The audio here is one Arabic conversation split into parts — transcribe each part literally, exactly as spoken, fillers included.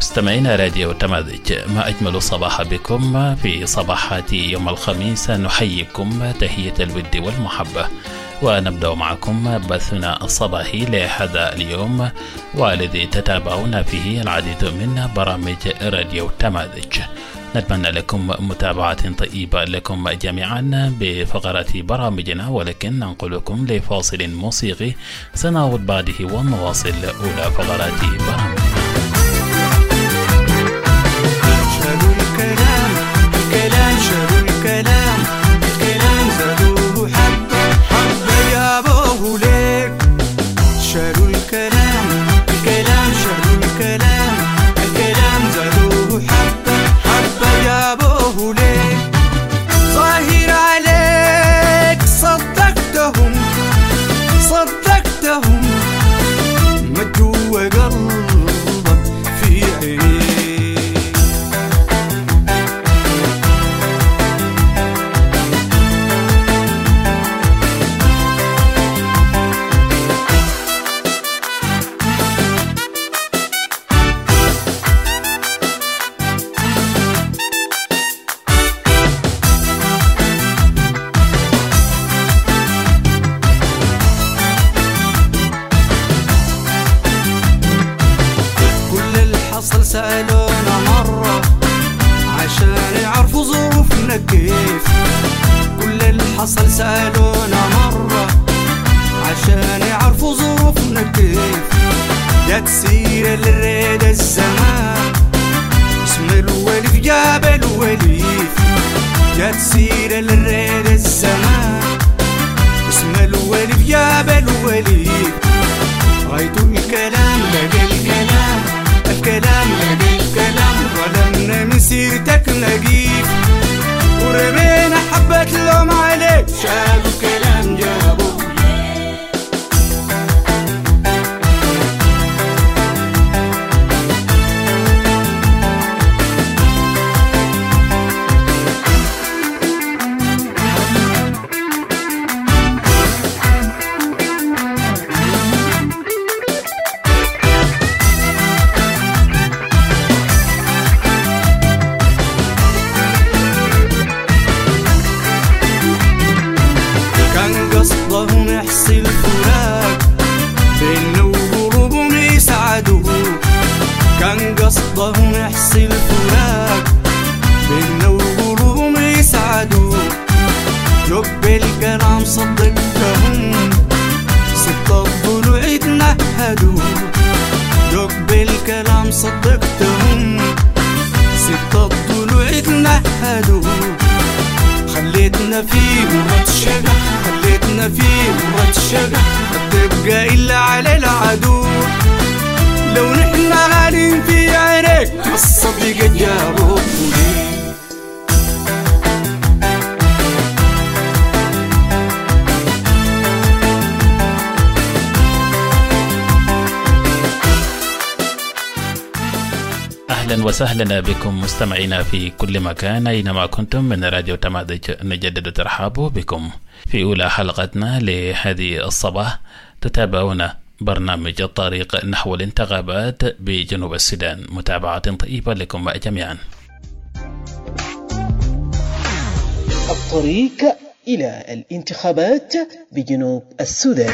مستمعينا راديو تماذج، ما أجمل الصباح بكم في صباحات يوم الخميس. نحييكم تحية الود والمحبة، ونبدأ معكم بثنا الصباحي لهذا اليوم، والذي تتابعون فيه العديد من برامج راديو تماذج. نتمنى لكم متابعة طيبة لكم جميعا بفقرات برامجنا، ولكن ننقلكم لفاصل موسيقي سنعود بعده ونواصل أولى فقرات برامجنا. شالوا الكلام الكلام شالوا الكلام الكلام زادوه حبة حبة جابوه ليك. شالوا الكلام الكلام شالوا الكلام الكلام زادوه حبة حبة جابوه ليك. ظاهر عليك صدقتهم صدقتهم ما جوا قلبك في عينيك. سألونا مرة عشان يعرفوا ظروفنا كيف. كل اللي حصل سألونا مرة عشان يعرفوا ظروفنا كيف. جات سيرة للريد الزمان اسم الوليف جاب الوليف. جات سيرة للريد الزمان اسم الوليف جاب الوليف. غايتوا الكلام لقى الكلام الكلام لقى الكلام ظلمنا من سيرتك نجيف. ورمينا حبة لوم عليك شالوا الكلام جابوه. قصدهم يحصل فراق بيننا وقلوبهم يسعدوا. كان قصدهم يحصل فراق بيننا وقلوبهم يسعدوا. لب الكلام صدقتهم سبت الضلوع يتنهدوا. لب الكلام صدقتهم سبت الضلوع يتنهدوا. خليتنا فيه مرات الشقة خليتنا فيه مرات الشقة ما تبقى إلا على العدو. لو نحنا غالين في عينيك الصديق جابوك ليه. أهلا وسهلا بكم مستمعينا في كل مكان أينما كنتم من راديو تماذج. نجدد الترحاب بكم في أولى حلقتنا لهذه الصباح. تتابعون برنامج الطريق نحو الانتخابات بجنوب السودان. متابعة طيبة لكم جميعا. الطريق إلى الانتخابات بجنوب السودان.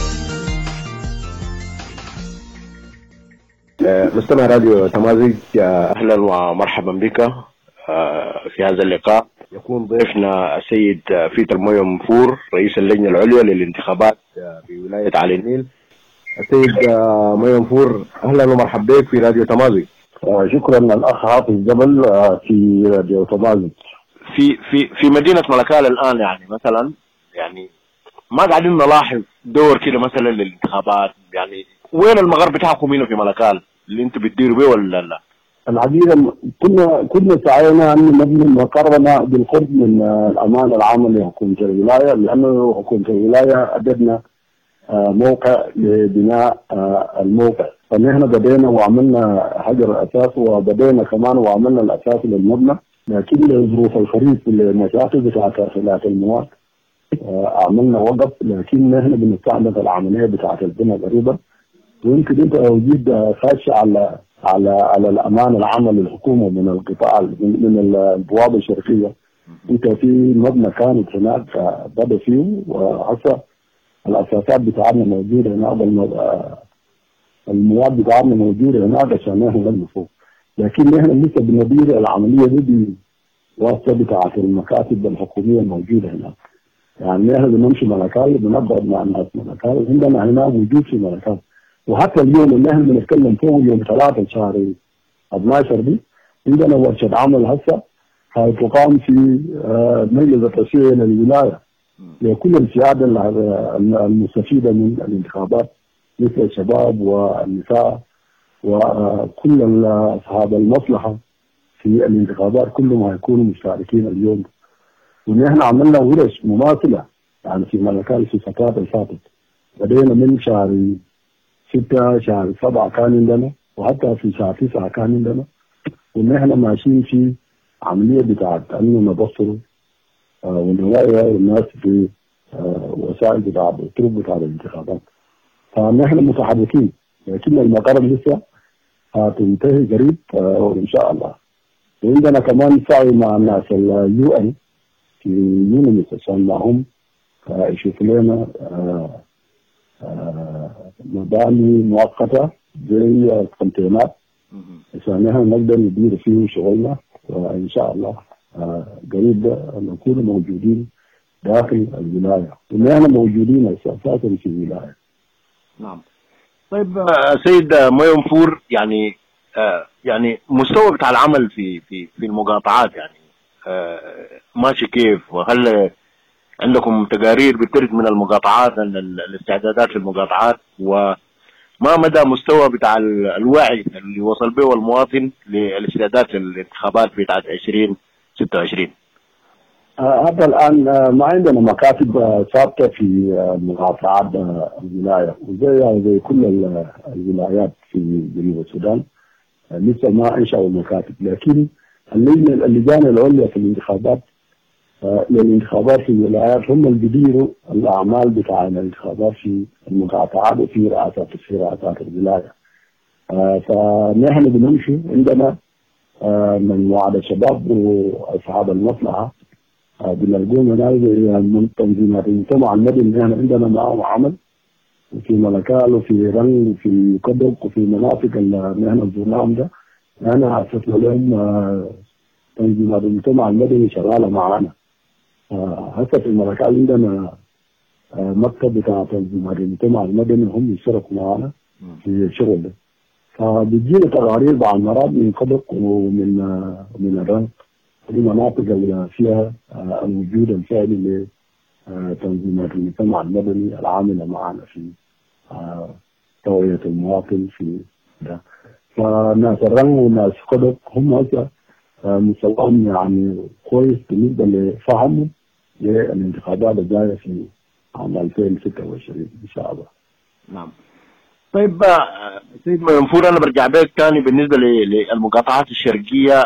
مستمع راديو تماذج، أهلا ومرحبا بك في هذا اللقاء. يكون ضيفنا السيد فيتر مويو منفور رئيس اللجنة العليا للانتخابات في ولاية علي النيل. السيد مويو منفور، أهلا ومرحبا بك في راديو تماذج. شكرا الأخ حافظ جبل في راديو تماذج. في في في مدينة ملكال الآن يعني مثلا يعني ما قاعدين نلاحظ دور كده مثلا للانتخابات. يعني وين المغرب بتاعكم هنا في ملكال اللي انتوا بتديروا بيه ولا لا؟ الحقيقة كنا كنا سعينا أن نبني مقرنا بالقرب من الأمانة العامة لحكومة الولاية، لأنه حكومة الولاية أدتنا موقع لبناء الموقع. فنحن بدينا وعملنا حجر الأساس وبدينا كمان وعملنا الأساس للمبنى، لكن لظروف الخريف المشاكل بتاعت خلات المواد عملنا وقف. لكن نحن بنستعمل العملية بتاعت البناء قريبا، ويمكن انت وجود خاش على على على الأمانة العامة للحكومة من القطاع من البوابة الشرقية. أنت في مبنى كانت هناك بدأ فيه، وهسه الأساسات بتاعنا موجودة هناك، المواد بتاعنا موجودة هناك عشان نحن نبني فوق. لكن نحن لسه بندير العملية دي بواسطة بتاعة المكاتب الحكومية الموجودة هناك. يعني نحن بنمشي ملكال بنقعد مع الناس ملكال، عندنا هنا وجود في ملكال. وحتى اليوم اللي احنا بنتكلم فوق يوم ثلاثة شهر اثناشر دي عندنا ورشة عمل هسه هتقام في مجلس التشريعي للولاية لكل الفئات المستفيدة من الانتخابات مثل الشباب والنساء وكل أصحاب المصلحة في الانتخابات كلهم هيكونوا مشاركين اليوم. ونحن عملنا ورش مماثلة يعني في ملكال في فترات الفاتت، بدينا من شهر ستة شهر سبعة كان عندنا، وحتى في شهر تسعة كان عندنا، ونحن ماشيين في عملية بتاعت أنه نبصر آه ونوعي الناس في آه وسائل بتاعت الطرق بتاعت الانتخابات. فنحن متحركين، لكن المقر لسه هتنتهي قريب آه وإن شاء الله. وعندنا كمان سعي مع الناس اليو ان في يونس عشان معهم آه يشوفوا لنا آه آه مباني مؤقتة زي الكونتينرات عشان نحن نقدر ندير فيه شغلنا، وإن شاء الله آه قريب نكون موجودين داخل الولاية، ونحن موجودين أساسا في الولاية. نعم. طيب آه سيد مينفور، يعني آه يعني مستوى بتاع العمل في في في المقاطعات يعني آه ماشي كيف؟ وهل عندكم تقارير بترد من المقاطعات عن الاستعدادات في المقاطعات، وما مدى مستوى بتاع الوعي اللي وصل به المواطن للاستعداد للانتخابات بتاعت عشرين ستة وعشرين؟ حتى آه الآن آه ما عندنا مكاتب آه ثابتة في آه مقاطعات آه الولاية، وزي زي كل الولايات في جنوب السودان آه لسه ما انشأوا مكاتب. لكن اللجنة اللجان العليا في الانتخابات آه للانتخابات في الولايات هم اللي بيديروا الأعمال بتاع الانتخابات في المقاطعات وفي رئاسات في رئاسات الولاية. آه فنحن بنمشي عندنا آه من وعد الشباب وأصحاب المصلحة آه بنلقون هناك من تنظيمات المجتمع المدني. نحن عندنا معهم عمل في ملكال وفي رنج وفي كدق وفي مناطق اللي نحن زرناهم ده، نحن أسسنا لهم آه تنظيمات المجتمع المدني شغالة معنا. آه هسه في الملكال عندنا آه مكتب بتاع تنظيمات المجتمع المدني هم يشتركوا معنا في الشغل ده. فبتجينا تقارير بعض المرات من كدق ومن آه من الرنج في مناطق اللي فيها آه الوجود الفعلي لتنظيمات المجتمع المدني العاملة معنا في آه توعية المواطن في ده. فناس الرنج وناس كدق هم هسه آه مستواهم يعني كويس بالنسبة لفهمهم للانتخابات الجاية في عام ألفين وستة وعشرين إن شاء الله. نعم. طيب سيد مينفور، أنا برجع بيك ثاني بالنسبة للمقاطعات الشرقية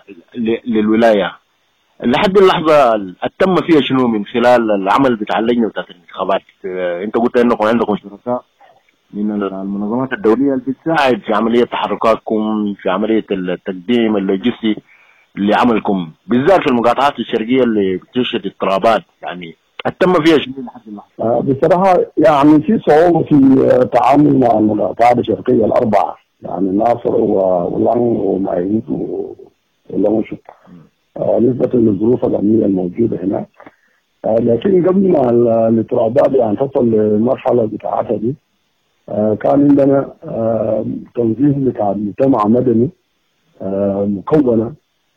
للولاية. لحد اللحظة التم فيها شنو من خلال العمل بتاع اللجنة بتاعت الانتخابات؟ أنت قلت أنكم عندكم شركاء من المنظمات الدولية اللي بتساعد في عملية تحركاتكم في عملية التقديم اللوجستي لعملكم بالذات في المقاطعات الشرقية اللي بتشهد اضطرابات، يعني التم فيها شنو لحد اللحظة؟ آه بصراحة يعني في صعوبة في التعامل مع المقاطعات الشرقية الأربعة، يعني ناصر ولانغ ومعيد ولونشو آه نسبة للظروف الأمنية الموجودة هناك. آه لكن قبل ما الاضطرابات يعني تصل للمرحلة بتاعتها دي آه كان عندنا آه تنظيم بتاع مجتمع مدني آه مكونة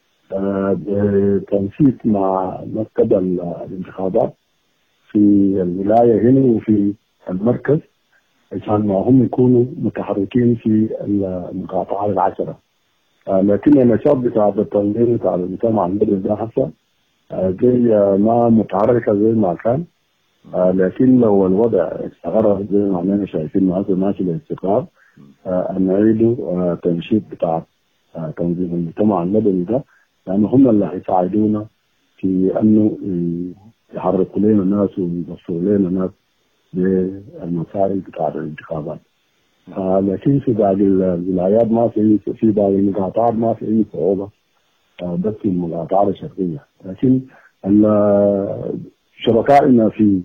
آه بتنسيق مع مكتب الانتخابات في الولاية هنا وفي المركز عشان ما هم يكونوا متحركين في المقاطعات العشرة. آه لكن النشاط بتاع التنظيم بتاع المجتمع المدني ده هسه آه زي آه ما متحركة زي ما كان. آه لكن لو الوضع استقر زي ما احنا شايفين هسه ماشي للاستقرار آه أن نعيدوا آه تنشيط بتاع آه تنظيم المجتمع المدني ده، لأنه هم اللي هيساعدونا في أنه يحركوا لنا الناس ويوصلوا لنا الناس بالمسائل بتاع الانتخابات. آه لكن في باقي الولايات ما في في باقي المقاطعات ما في أي صعوبة آه بس في المقاطعة الشرقية. لكن شركائنا في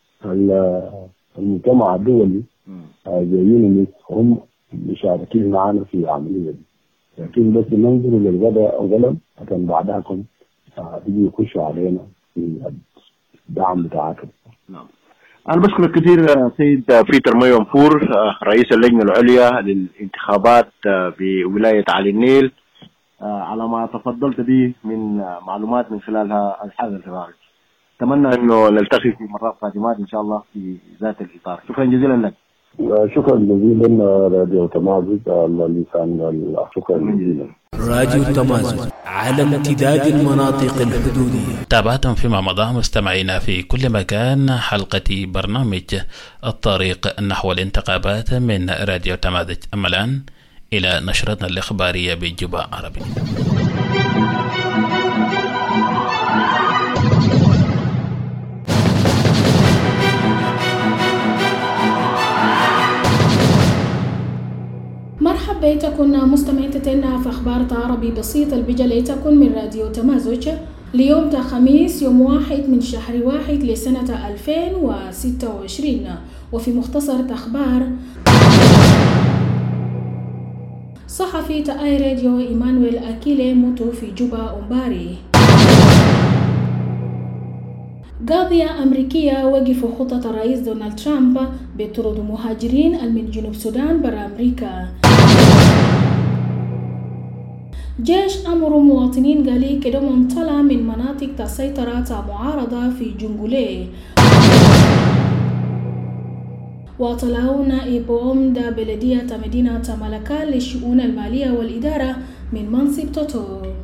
المجتمع الدولي آه جايين هم مشاركين معنا في العملية دي. لكن بس ننظر للوضع أولا عشان بعدها يجي يخشوا علينا في الدعم بتاعكم. نعم. أنا بشكرك كثير سيد بيتر ميو مفور رئيس اللجنة العليا للانتخابات في ولاية علي النيل على ما تفضلت به من معلومات من خلال هذا الحوار. أتمنى إنه نلتقي في مرات قادمات إن شاء الله في ذات الإطار. شكرا جزيلا لك. شكرا جزيلا راديو تمازج على اللسان. شكرا جزيلا. راديو تمازج على امتداد المناطق الحدودية. تابعتم فيما مضى مستمعينا في كل مكان حلقة برنامج الطريق نحو الانتخابات من راديو تمازج. أما الآن إلى نشرتنا الإخبارية بجباء عربي. مرحبا بكم مستمعينا في أخبار عربي بسيط البجليتكم من راديو تمازج ليوم خميس يوم واحد من شهر واحد لسنة ألفين وستة وعشرين. وفي مختصر أخبار صحفي تاي راديو إيمانويل أكيلي موتو في جوبا أمباري. قاضية أمريكية وقفوا خطة الرئيس دونالد ترامب بطرد مهاجرين من جنوب السودان برا أمريكا. جيش أمر مواطنين قالي كدهم طلع من مناطق تسيطرة معارضة في جنجولي. وطلعوا نائب عمدة بلدية مدينة ملكا للشؤون المالية والإدارة من منصب توتو.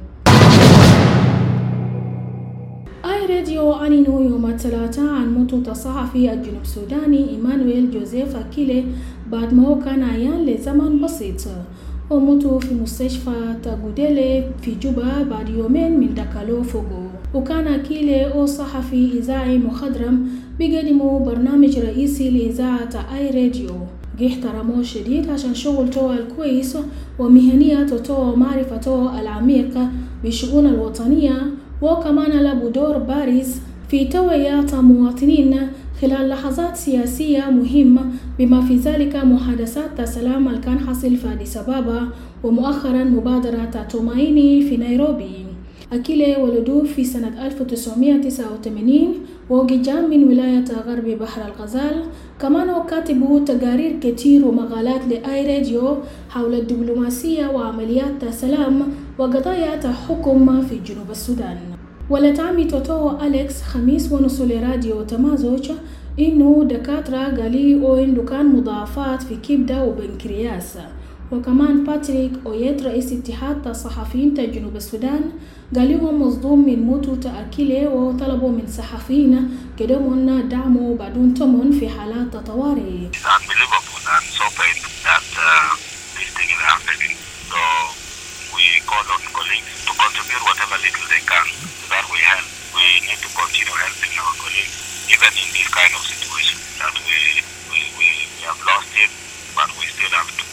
آي راديو أعلنوا يوم الثلاثاء عن موت الصحفي الجنوب السوداني إيمانويل جوزيف أكيلي بعد ما هو كان عيان لزمن بسيط، وموتوا في مستشفى تاغوديلي في جوبا بعد يومين من دكالو فوقو. وكان أكيلي أو صحفي إذاعي مخضرم بيقدموا برنامج رئيسي لإذاعة آي راديو، احترموه شديد عشان شغلته الكويس ومهنيته ومعرفته العميقة بالشؤون الوطنية، وكمان له دور بارز في توعية مواطنين خلال لحظات سياسية مهمة بما في ذلك محادثات السلام اللي كان حصل في أديس أبابا ومؤخرا مبادرة تومايني في نيروبي. أكيلي ولدوه في سنة ألف وتسعمائة وتسعة وثمانين وجاء من ولاية غرب بحر الغزال. كمان هو كاتب تقارير كتير ومقالات لآي راديو حول الدبلوماسية وعمليات السلام وقضايا الحكم في جنوب السودان. ولتعمي توتو أليكس خميس ونص لراديو تمازج إنه دكاترة قالوا إنه كان مضاعفات في كبدة وبنكرياس. وكمان باتريك أويت رئيس اتحاد الصحفيين جنوب السودان قال لهم مصدوم من موت أكيلي وطلبوا من صحفيين كدهم دعموا بدون ثمن في حالات الطوارئ. Even in this kind of situation that we, we, we have lost him, but we still have to.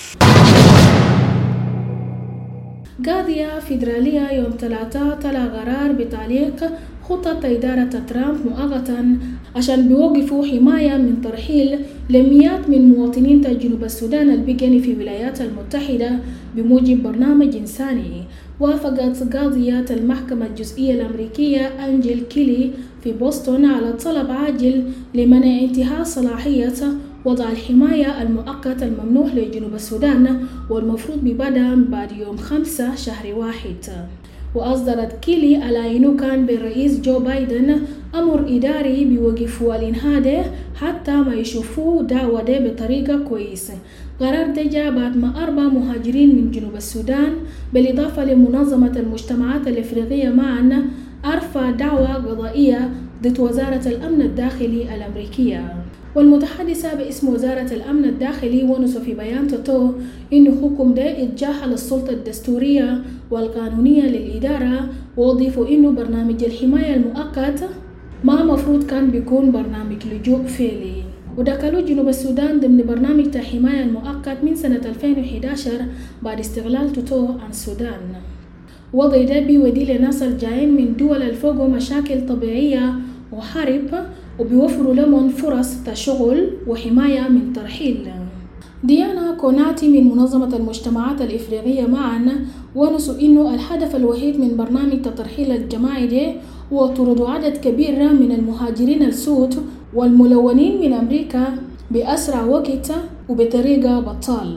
قاضية فيدرالية يوم ثلاثاء طلع قرار بتعليق خطة إدارة ترامب مؤقتا عشان بيوقفوا حماية من ترحيل لمئات من مواطنين جنوب السودان البيجني في الولايات المتحدة بموجب برنامج إنساني. وافقت قاضية المحكمة الجزئية الأمريكية أنجيل كيلي في بوسطن على طلب عاجل لمنع انتهاء صلاحية وضع الحماية المؤقت الممنوح لجنوب السودان والمفروض ببدء بعد يوم خمسة شهر واحد. وأصدرت كيلي على إنه كان بالرئيس جو بايدن أمر إداري بيوقفوا الإنهاء حتى ما يشوفوا دعوة ده بطريقة كويسة. قرار ده جاء بعد ما أربع مهاجرين من جنوب السودان بالإضافة لمنظمة المجتمعات الإفريقية معا أرفع دعوة قضائية ضد وزارة الأمن الداخلي الأمريكية. والمتحدثة باسم وزارة الأمن الداخلي ونص في بيان توتو إنه حكم ده إتجاه للسلطة الدستورية والقانونية للإدارة، وأضيفوا إنه برنامج الحماية المؤقت ما مفروض كان بيكون برنامج لجوء فعلي. ودخلوا جنوب السودان ضمن برنامج حماية المؤقت من سنة ألفين وإحدى عشر بعد استغلال توتو عن السودان. وضع ده بيودي لناس الجايين من دول الفوق مشاكل طبيعية وحرب وبيوفروا لهم فرص تشغل وحماية من ترحيل. ديانا كوناتي من منظمة المجتمعات الإفريقية معا ونسوا إنه الهدف الوحيد من برنامج الترحيل الجماعي ده هو طرد عدد كبير من المهاجرين السود والملونين من أمريكا بأسرع وقت وبطريقة بطال.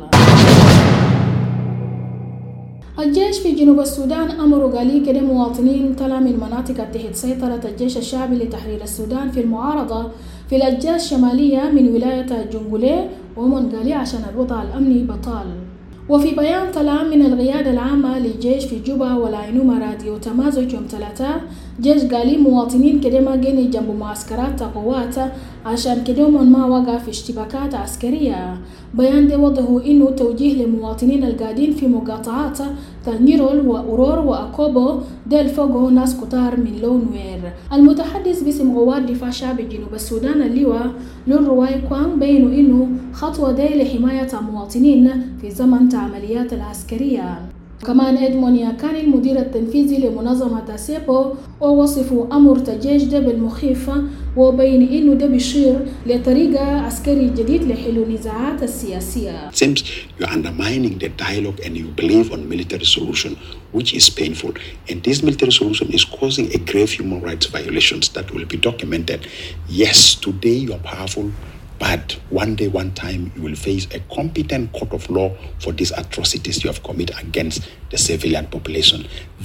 الجيش في جنوب السودان أمروا قالي كده مواطنين طلع من مناطق تحت سيطرة الجيش الشعبي لتحرير السودان في المعارضة في الأجزاء الشمالية من ولاية الجنغولي ومن قالي عشان الوضع الأمني بطال. وفي بيان طلع من القيادة العامة للجيش في جوبا والعينومة راديو تمازج يوم ثلاثة، جيش قالي مواطنين كده ما جيني جنب معسكرات قوات عشان كده ما وقع في اشتباكات عسكرية. بيان ده وضحوا إنه توجيه لمواطنين القاعدين في مقاطعات تانيرول وأورور وأكوبو ديل فوقه ناس كتار من لون وير. المتحدث باسم قوات دفاع شعبي جنوب السودان اللواء لون رواي كوان بينوا إنه خطوة دي لحماية المواطنين في زمن العمليات العسكرية. كمان إدمونيا كان المدير التنفيذي لمنظمة سيبو ووصفوا أمر الجيش ده بالمخيف وبين إنه ده بيشير لطريقة عسكري جديد لحل النزاعات السياسية. It seems you're undermining the dialogue and you believe on military solution, which is painful. And this military solution is causing a grave human rights violations that will be documented. Yes, today you are powerful, but one day, one time, you will face a competent court of law for these atrocities you have committed against the civilian population.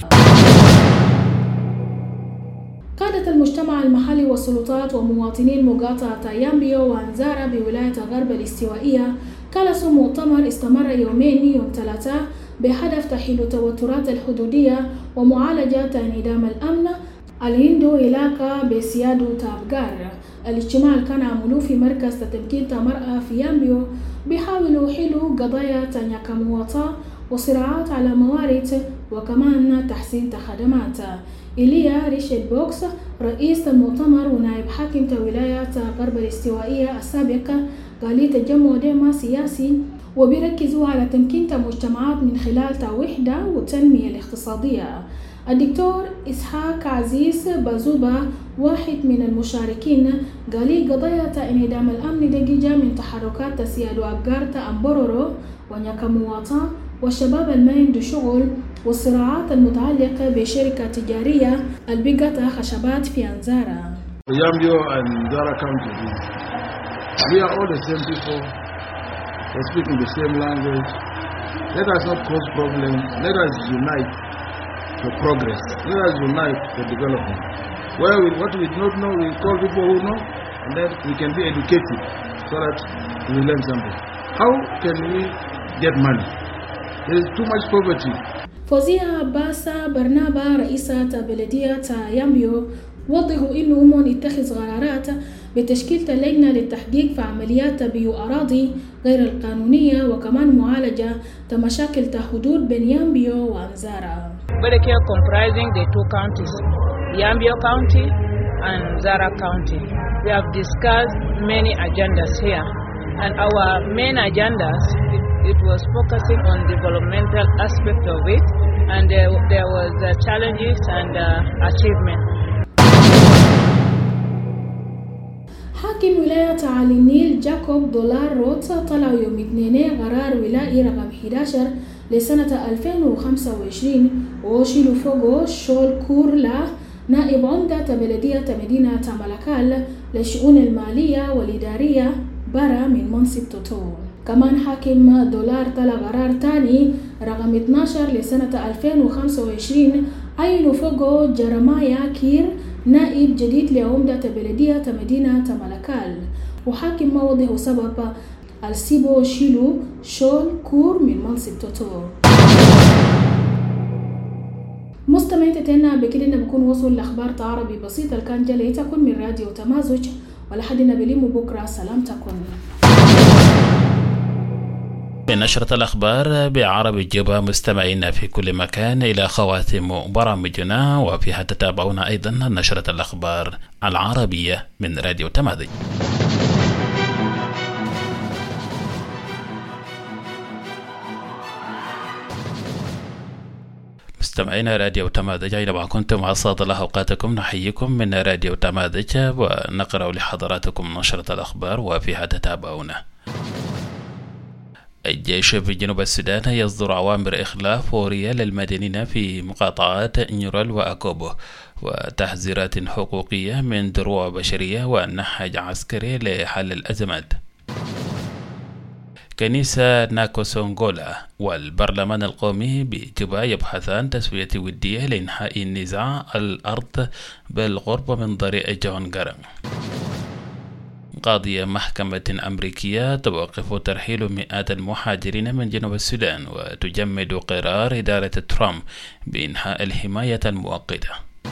قادة المجتمع المحلي والسلطات ومواطنين مقاطعة يامبيو وانزارا بولاية غرب الاستوائية كلسوا مؤتمر استمر يومين يوم ثلاثة بهدف تحل التوترات الحدودية ومعالجة انعدام الأمن الهندو علاقة بسيادو تابغار. الاجتماع كان عملوه في مركز تمكين المرأة في يامبيو بيحاولوا حلوا قضايا تنياكامواتا وصراعات على موارد وكمان تحسين خدمات. إليا ريشارد بوكس رئيس المؤتمر ونائب حاكم ولاية غرب الاستوائية السابقة قال لي تجمع ديما سياسي وبيركزوا على تمكين المجتمعات من خلال وحدة والتنمية الاقتصادية. الدكتور إسحاق عزيز بازوبا واحد من المشاركين قال لي قضايا انعدام الأمن دقيقة من تحركات سيادو أبقارتا أمبورورو ونياكامواتا والشباب المين دو شغل والصراعات المتعلقة بشركة تجارية البيقة خشبات في أنزارا. Yambio and Zara County, we are all the same people, we're speaking the same language. Let us not cause problems, let us unite for progress, let us unite for development. Where we, what we don't know, we call people who know, and then we can be educated so that we learn something. How can we get money? There is too much poverty. فوزية باسا برنابا رئيسة بلدية يامبيو وضحوا إنه هم يتخذ قرارات بتشكيل لجنة للتحقيق في عمليات بيو أراضي غير القانونية وكمان معالجة مشاكل حدود بين يامبيو وأنزارا. Belekea comprising the two counties, Yambio County and Zara County. We have discussed many agendas here, and our main agendas it, it was focusing on developmental aspect of it, and uh, there was uh, challenges and uh, achievement. حاكم ولاية علي النيل جاكوب دولار روت طلع يوم اثنين قرار ولائي رقم أحد عشر لسنة ألفين وخمسة وعشرين وشيلوا فوقه شول كورلا نائب عمدة بلدية مدينة ملكال للشؤون المالية والإدارية برا من منصب توتو. كمان حاكم دولار طلع قرار تاني رقم اثناشر لسنة ألفين وخمسة وعشرين عينوا فوقه جرمايا كير نائب جديد لعمدة بلدية مدينة ملكال. وحاكم ما وضحوا سبب السيبو شيلو شول كور من منصب توتو. مستمعين تتنا بكده بكون وصل لأخبار عربي بسيطة كان جلي تكون من راديو تمازج ولحدنا بليمو بكرة سلام تكون. بنشرة الأخبار بعربي جبا مستمعينا في كل مكان إلى خواتم برامجنا وفيها تتابعون أيضا نشرة الأخبار العربية من راديو تمازج. مستمعينا راديو تماذج، أينما كنتم أسعد الله أوقاتكم. نحييكم من راديو تماذج ونقرأ لحضراتكم نشرة الأخبار وفيها تتابعون. الجيش في جنوب السودان يصدر أوامر إخلاء فورية للمدنيين في مقاطعات نيورال وأكوبو، وتحذيرات حقوقية من دروع بشرية ونهج عسكري لحل الأزمات. كنيسة ناكوسونغولا والبرلمان القومي بجوبا يبحثان تسوية ودية لإنهاء النزاع الأرض بالقرب من ضريع جون غارنغ. قاضية محكمة أمريكية توقف ترحيل مئات المهاجرين من جنوب السودان وتجمد قرار إدارة ترامب بإنهاء الحماية المؤقتة.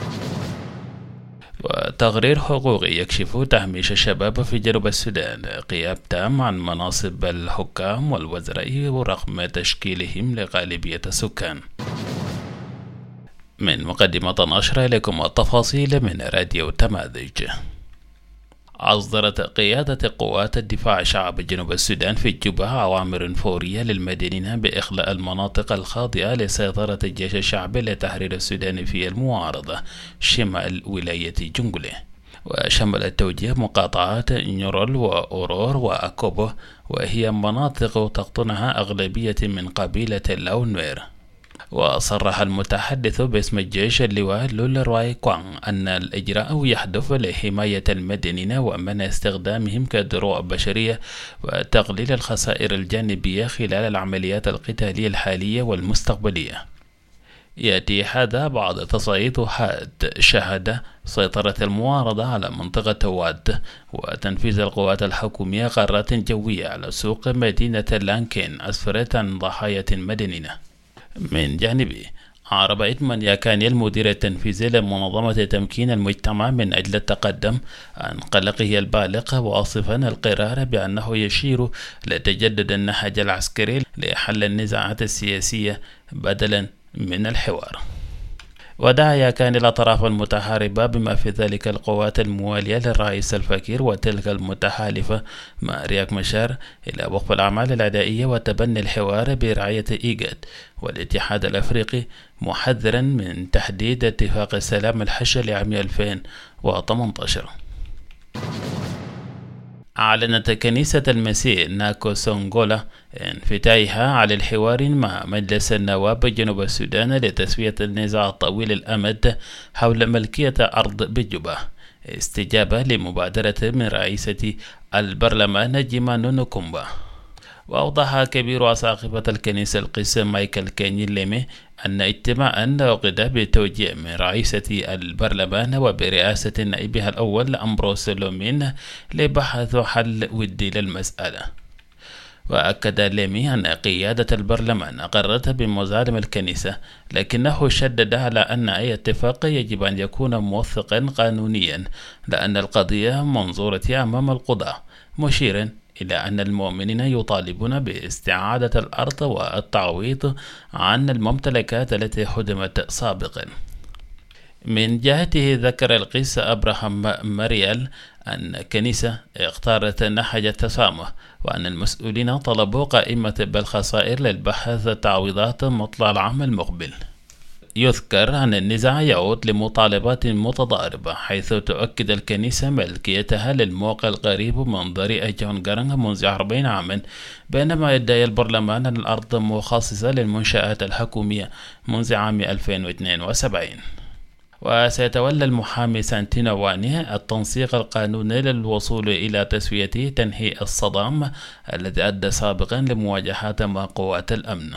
وتقرير حقوقي يكشف تهميش الشباب في جنوب السودان، غياب تام عن مناصب الحكام والوزراء ورغم تشكيلهم لغالبية السكان. من مقدمة نشر لكم التفاصيل من راديو تماذج. أصدرت قيادة قوات الدفاع شعب جنوب السودان في جوبا أوامر فورية للمدنيين بإخلاء المناطق الخاضعة لسيطرة الجيش الشعبي لتحرير السودان في المعارضة شمال ولاية جنجلة، وشمل توجيه مقاطعات نيورال وأورور وأكوبو، وهي مناطق تقطنها أغلبية من قبيلة اللاونوير. وصرح المتحدث باسم الجيش اللواء لول راي كوان أن الإجراء يحدث لحماية المدنيين ومنع استخدامهم كدروع بشرية وتقليل الخسائر الجانبية خلال العمليات القتالية الحالية والمستقبلية. يأتي هذا بعد تصعيد حاد شهد سيطرة المعارضة على منطقة واد وتنفيذ القوات الحكومية قرارات جوية على سوق مدينة لانكين أسفرت عن ضحايا مدنيين. من جانبه أعرب إدمان ياكاني المدير التنفيذي لمنظمة تمكين المجتمع من أجل التقدم عن قلقه البالغ، واصفا القرار بأنه يشير لتجدد النهج العسكري لحل النزاعات السياسية بدلا من الحوار. ودعا ياكاني الأطراف المتحاربة بما في ذلك القوات الموالية للرئيس الفكير وتلك المتحالفة مع رياك مشار إلى وقف الأعمال العدائية وتبني الحوار برعاية إيجاد والاتحاد الأفريقي، محذرا من تحديد اتفاق السلام الحشة لعام ألفين وثمانية عشر. أعلنت كنيسة المسيح ناكوسونغولا انفتاحها على الحوار مع مجلس النواب جنوب السودان لتسوية النزاع الطويل الأمد حول ملكية أرض بجوبا، استجابة لمبادرة من رئيسة البرلمان جيمانو نكومبا. وأوضح كبير أساقفة الكنيسة القس مايكل كيني ليمي أن اجتماعا عقد بتوجيه من رئيسة البرلمان وبرئاسة نائبها الأول أمبروس لومين لبحث حل ودي للمسألة. وأكد ليمي أن قيادة البرلمان قررت بمزالم الكنيسة، لكنه شدد على أن أي اتفاق يجب أن يكون موثقا قانونيا لأن القضية منظورة أمام القضاء، مشيرا إلى أن المؤمنين يطالبون باستعادة الأرض والتعويض عن الممتلكات التي هدمت سابقا. من جهته ذكر القس أبراهام مريال أن الكنيسة اختارت نهج التسامح، وأن المسؤولين طلبوا قائمة بالخسائر للبحث تعويضات مطلع العام المقبل. يذكر أن النزاع يعود لمطالبات متضاربة، حيث تؤكد الكنيسة ملكيتها للموقع القريب من ضريع جون غارنغ منذ أربعين عاما، بينما يدعي البرلمان أن الأرض مخصصة للمنشآت الحكومية منذ عام ألفين واثنين وسبعين. وسيتولى المحامي سانتينا واني التنسيق القانوني للوصول إلى تسوية تنهي الصدام الذي أدى سابقا لمواجهة مع قوات الأمن.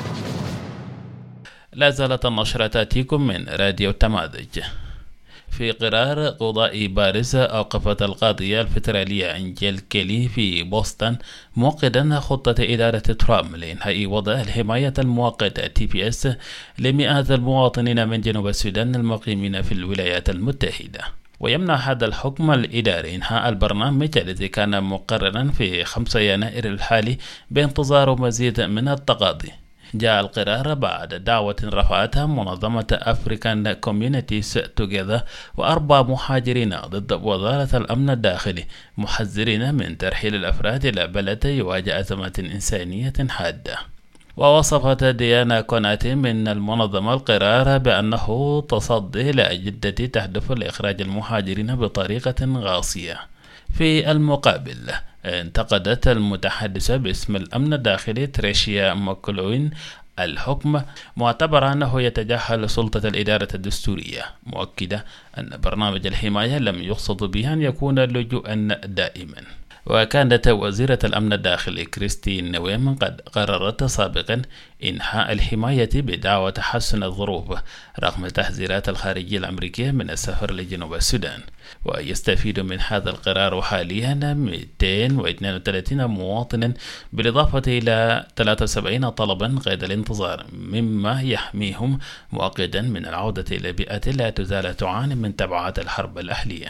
لا زالت النشرة تأتيكم من راديو تماذج. في قرار قضائي بارز أوقفت القاضية الفيدرالية أنجيل كيلي في بوسطن موقدا خطة إدارة ترامب لإنهاء وضع الحماية المؤقتة تي بي إس لمئات المواطنين من جنوب السودان المقيمين في الولايات المتحدة. ويمنع هذا الحكم الإداري إنهاء البرنامج الذي كان مقررا في خمسة يناير الحالي بانتظار مزيد من التقاضي. جاء القرار بعد دعوة رفعتها منظمة أفريكان كوميونيتيز توجذر وأربع محاجرين ضد وزارة الأمن الداخلي، محذرين من ترحيل الأفراد إلى بلد يواجه أزمات إنسانية حادة. ووصفت ديانا كوناتي من المنظمة القرار بأنه تصدي لأجندة تهدف لإخراج المهاجرين بطريقة غاصية. في المقابل انتقدت المتحدثة باسم الأمن الداخلي تريشيا ماكلوين الحكم، معتبرة أنه يتجاهل سلطة الإدارة الدستورية، مؤكدة أن برنامج الحماية لم يقصد به أن يكون لجوءا دائما. وكانت وزيرة الأمن الداخلي كريستين نويم قد قررت سابقا إنهاء الحماية بدعوى تحسن الظروف رغم تحذيرات الخارجية الأمريكية من السفر لجنوب السودان. ويستفيد من هذا القرار حاليا مئتين واثنين وثلاثين مواطن بالإضافة إلى ثلاثة وسبعين طلبا قيد الانتظار، مما يحميهم مؤكدا من العودة إلى بيئة لا تزال تعاني من تبعات الحرب الأهلية.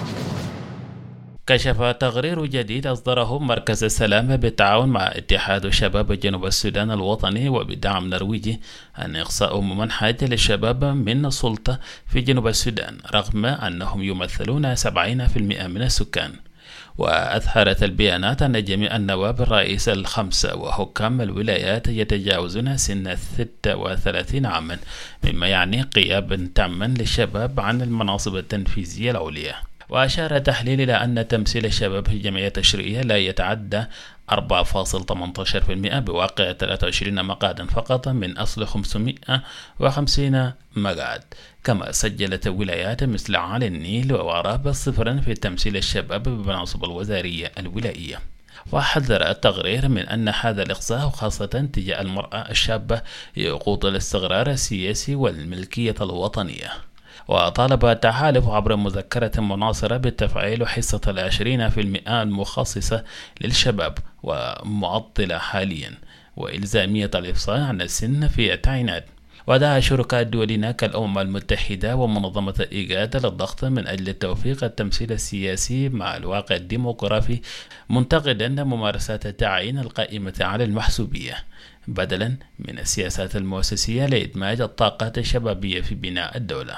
كشف تقرير جديد أصدره مركز السلام بالتعاون مع اتحاد شباب جنوب السودان الوطني وبدعم نرويجي أن إقصاء منحاج للشباب من السلطة في جنوب السودان رغم أنهم يمثلون سبعين بالمئة من السكان. وأظهرت البيانات أن جميع النواب الرئيس الخمسة وحكام الولايات يتجاوزون سن ستة وثلاثين عاما، مما يعني غيابا تاما للشباب عن المناصب التنفيذية العليا. وأشار التحليل إلى أن تمثيل الشباب في الجمعية التشريعية لا يتعدى أربعة فاصلة ثمانية عشر بالمئة بواقع ثلاثة وعشرين مقعدا فقط من أصل خمسمئة وخمسين مقعد. كما سجلت ولايات مثل عالي النيل وورابة صفرا في تمثيل الشباب بالمناصب الوزارية الولائية. وحذر التقرير من أن هذا الإقصاء خاصة تجاه المرأة الشابة يقود الاستقرار السياسي والملكية الوطنية. وطالب التحالف عبر مذكرة مناصرة بالتفعيل حصة العشرين في المئة المخصصة للشباب ومعطلة حاليا، وإلزامية الإفصال عن السن في التعيينات. ودعا شركاء دولنا كالأمم المتحدة ومنظمة الإيجاد للضغط من أجل توفيق التمثيل السياسي مع الواقع الديموغرافي، منتقدا ممارسات التعيين القائمة على المحسوبية بدلا من السياسات المؤسسية لإدماج الطاقات الشبابية في بناء الدولة.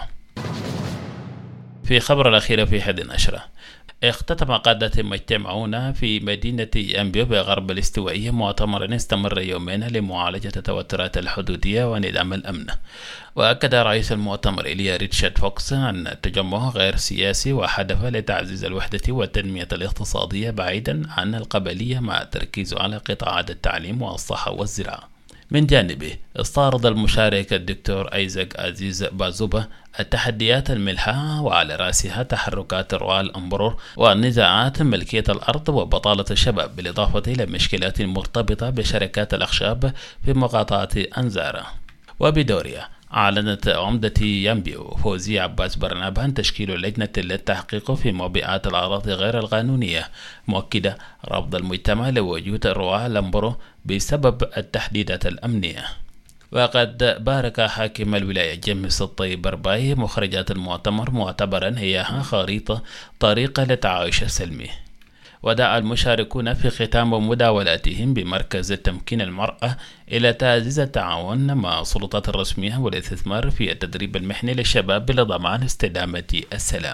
في خبر الأخير في حد نشرة، اختتم قادة مجتمعون في مدينة أمبيو بغرب الاستوائية مؤتمرا استمر يومين لمعالجة التوترات الحدودية ونظام الأمن. وأكد رئيس المؤتمر إليا ريتشارد فوكس أن التجمع غير سياسي وهدف لتعزيز الوحدة والتنمية الاقتصادية بعيدا عن القبلية مع التركيز على قطاعات التعليم والصحة والزراعة. من جانبه استعرض المشارك الدكتور أيزاك عزيز بازوبة التحديات الملحة وعلى رأسها تحركات روال أمبرور ونزاعات ملكية الأرض وبطالة الشباب، بالإضافة إلى مشكلات مرتبطة بشركات الأخشاب في مقاطعة أنزارة. وبدوريا أعلنت عمدة يامبيو فوزي عباس برنابان تشكيل لجنة للتحقيق في موبئات الأراضي غير القانونية، مؤكدة رفض المجتمع لوجود روال أمبرور بسبب التحديدات الأمنية. وقد بارك حاكم الولاية جيمس الطيب برباي مخرجات المؤتمر معتبرا هي خريطة طريقة للتعايش السلمي. ودعا المشاركون في ختام مداولاتهم بمركز تمكين المرأة إلى تعزيز التعاون مع السلطات الرسمية والاستثمار في التدريب المهني للشباب لضمان استدامة السلام.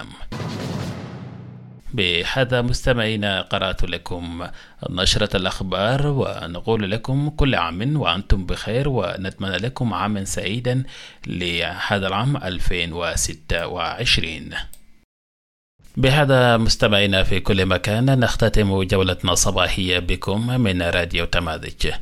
بهذا مستمعينا قرأت لكم نشرة الأخبار، ونقول لكم كل عام وأنتم بخير، ونتمنى لكم عاما سعيدا لهذا العام ألفين وستة وعشرين. بهذا مستمعينا في كل مكان نختتم جولتنا الصباحية بكم من راديو تماذج.